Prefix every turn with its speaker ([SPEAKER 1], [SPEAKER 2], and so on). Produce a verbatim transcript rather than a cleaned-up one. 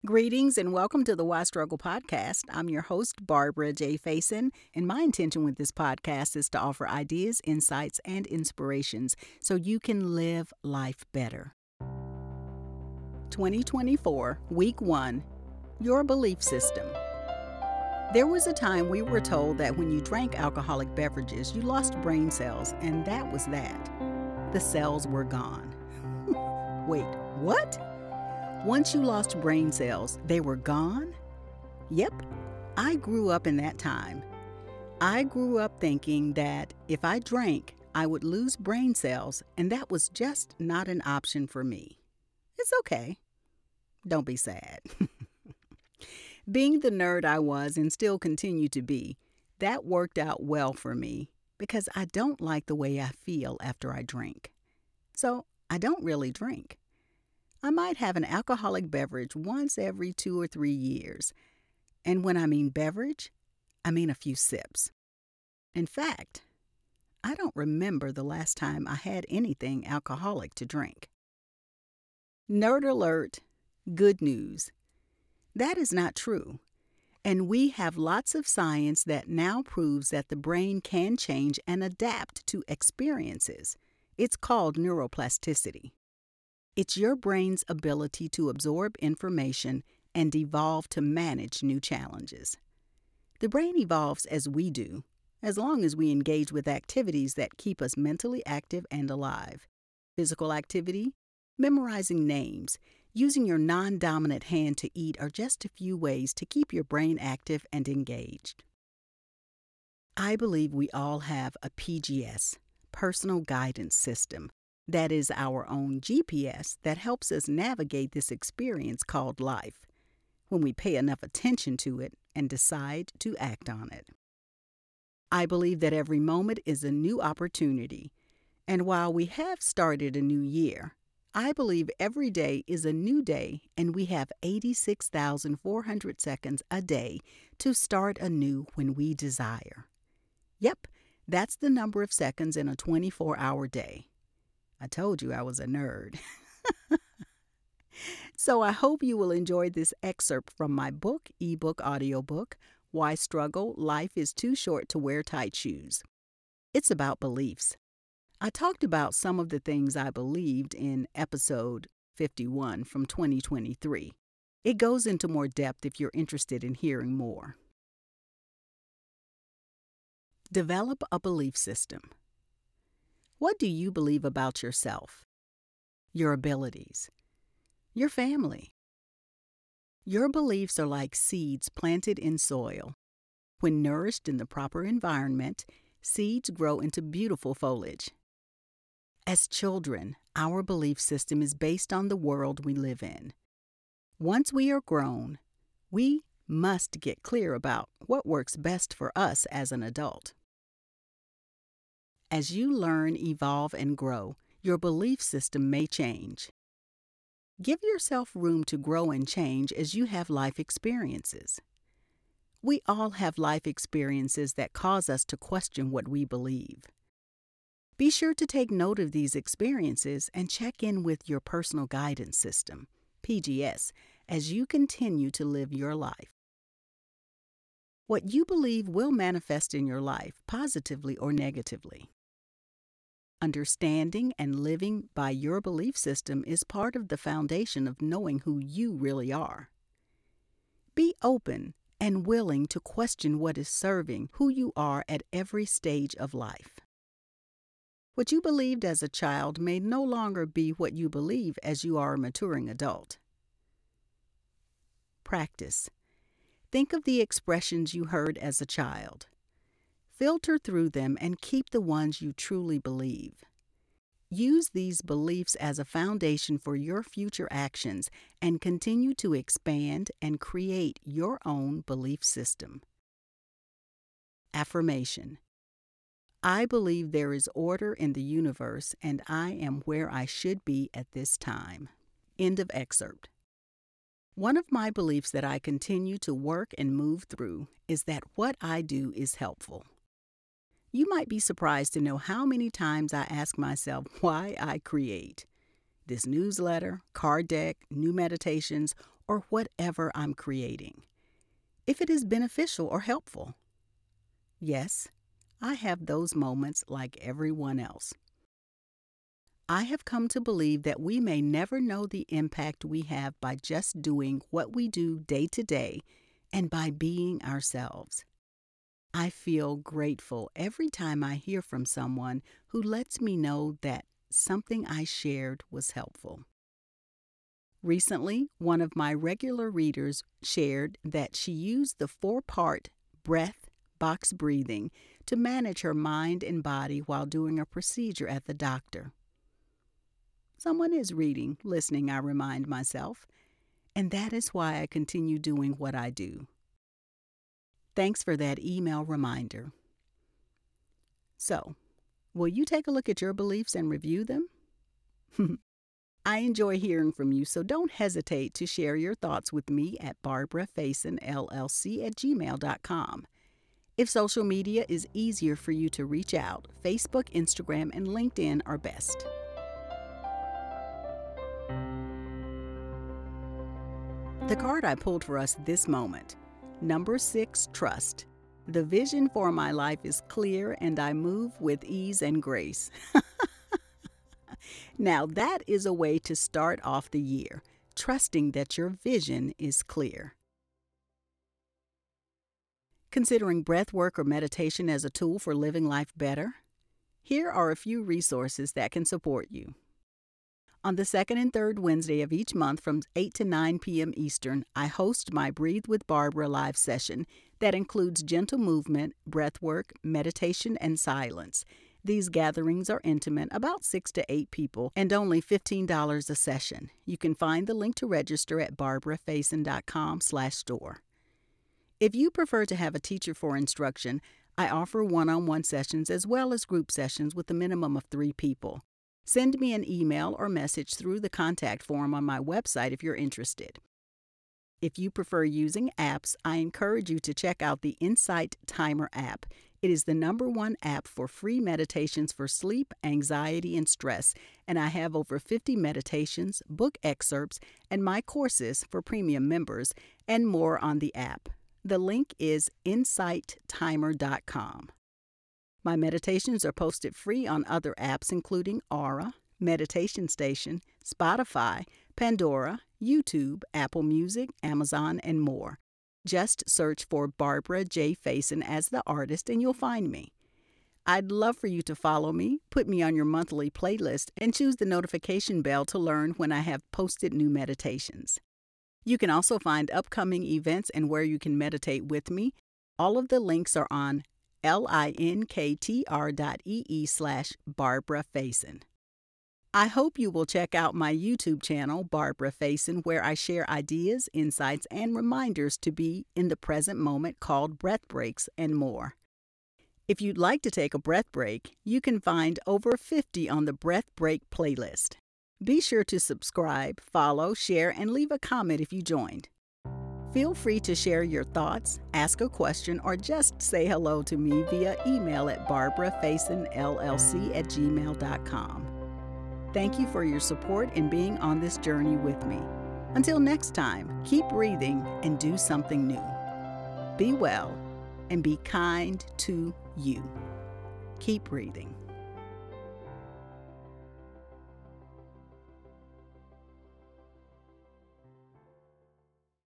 [SPEAKER 1] Greetings and welcome to the Why Struggle podcast. I'm your host, Barbara J. Faison, and my intention with this podcast is to offer ideas, insights, and inspirations so you can live life better. twenty twenty-four, Week one, Your Belief System. There was a time we were told that when you drank alcoholic beverages, you lost brain cells, and that was that. The cells were gone. Wait, what? Once you lost brain cells, they were gone? Yep, I grew up in that time. I grew up thinking that if I drank, I would lose brain cells, and that was just not an option for me. It's okay. Don't be sad. Being the nerd I was and still continue to be, that worked out well for me because I don't like the way I feel after I drink. So I don't really drink. I might have an alcoholic beverage once every two or three years. And when I mean beverage, I mean a few sips. In fact, I don't remember the last time I had anything alcoholic to drink. Nerd alert, good news. That is not true. And we have lots of science that now proves that the brain can change and adapt to experiences. It's called neuroplasticity. It's your brain's ability to absorb information and evolve to manage new challenges. The brain evolves as we do, as long as we engage with activities that keep us mentally active and alive. Physical activity, memorizing names, using your non-dominant hand to eat are just a few ways to keep your brain active and engaged. I believe we all have a P G S, personal guidance system. That is our own G P S that helps us navigate this experience called life when we pay enough attention to it and decide to act on it. I believe that every moment is a new opportunity, and while we have started a new year, I believe every day is a new day and we have eighty-six thousand four hundred seconds a day to start anew when we desire. Yep, that's the number of seconds in a twenty-four hour day. I told you I was a nerd. So I hope you will enjoy this excerpt from my book, ebook, audiobook, Why Struggle? Life is Too Short to Wear Tight Shoes. It's about beliefs. I talked about some of the things I believed in episode fifty-one from twenty twenty-three. It goes into more depth if you're interested in hearing more. Develop a belief system. What do you believe about yourself, your abilities, your family? Your beliefs are like seeds planted in soil. When nourished in the proper environment, seeds grow into beautiful foliage. As children, our belief system is based on the world we live in. Once we are grown, we must get clear about what works best for us as an adult. As you learn, evolve, and grow, your belief system may change. Give yourself room to grow and change as you have life experiences. We all have life experiences that cause us to question what we believe. Be sure to take note of these experiences and check in with your personal guidance system, P G S, as you continue to live your life. What you believe will manifest in your life, positively or negatively. Understanding and living by your belief system is part of the foundation of knowing who you really are. Be open and willing to question what is serving who you are at every stage of life. What you believed as a child may no longer be what you believe as you are a maturing adult. Practice. Think of the expressions you heard as a child. Filter through them and keep the ones you truly believe. Use these beliefs as a foundation for your future actions and continue to expand and create your own belief system. Affirmation. I believe there is order in the universe and I am where I should be at this time. End of excerpt. One of my beliefs that I continue to work and move through is that what I do is helpful. You might be surprised to know how many times I ask myself why I create this newsletter, card deck, new meditations, or whatever I'm creating, if it is beneficial or helpful. Yes, I have those moments like everyone else. I have come to believe that we may never know the impact we have by just doing what we do day to day and by being ourselves. I feel grateful every time I hear from someone who lets me know that something I shared was helpful. Recently, one of my regular readers shared that she used the four-part breath box breathing to manage her mind and body while doing a procedure at the doctor. Someone is reading, listening, I remind myself, and that is why I continue doing what I do. Thanks for that email reminder. So, will you take a look at your beliefs and review them? I enjoy hearing from you, so don't hesitate to share your thoughts with me at barbara faison l l c at gmail dot com. If social media is easier for you to reach out, Facebook, Instagram, and LinkedIn are best. The card I pulled for us this moment, number six, trust. The vision for my life is clear and I move with ease and grace. Now that is a way to start off the year, trusting that your vision is clear. Considering breath work or meditation as a tool for living life better? Here are a few resources that can support you. On the second and third Wednesday of each month from eight to nine p m Eastern, I host my Breathe with Barbara live session that includes gentle movement, breath work, meditation, and silence. These gatherings are intimate, about six to eight people, and only fifteen dollars a session. You can find the link to register at barbara faison dot com slash store. If you prefer to have a teacher for instruction, I offer one-on-one sessions as well as group sessions with a minimum of three people. Send me an email or message through the contact form on my website if you're interested. If you prefer using apps, I encourage you to check out the Insight Timer app. It is the number one app for free meditations for sleep, anxiety, and stress, and I have over fifty meditations, book excerpts, and my courses for premium members, and more on the app. The link is insight timer dot com. My meditations are posted free on other apps including Aura, Meditation Station, Spotify, Pandora, YouTube, Apple Music, Amazon, and more. Just search for Barbara J. Faison as the artist and you'll find me. I'd love for you to follow me, put me on your monthly playlist, and choose the notification bell to learn when I have posted new meditations. You can also find upcoming events and where you can meditate with me. All of the links are on linktr dot ee slash Barbara Faison. I hope you will check out my YouTube channel, Barbara Faison, where I share ideas, insights, and reminders to be in the present moment called breath breaks and more. If you'd like to take a breath break, you can find over fifty on the Breath Break playlist. Be sure to subscribe, follow, share, and leave a comment if you joined. Feel free to share your thoughts, ask a question, or just say hello to me via email at barbara faison l l c at gmail dot com. Thank you for your support in being on this journey with me. Until next time, keep breathing and do something new. Be well and be kind to you. Keep breathing.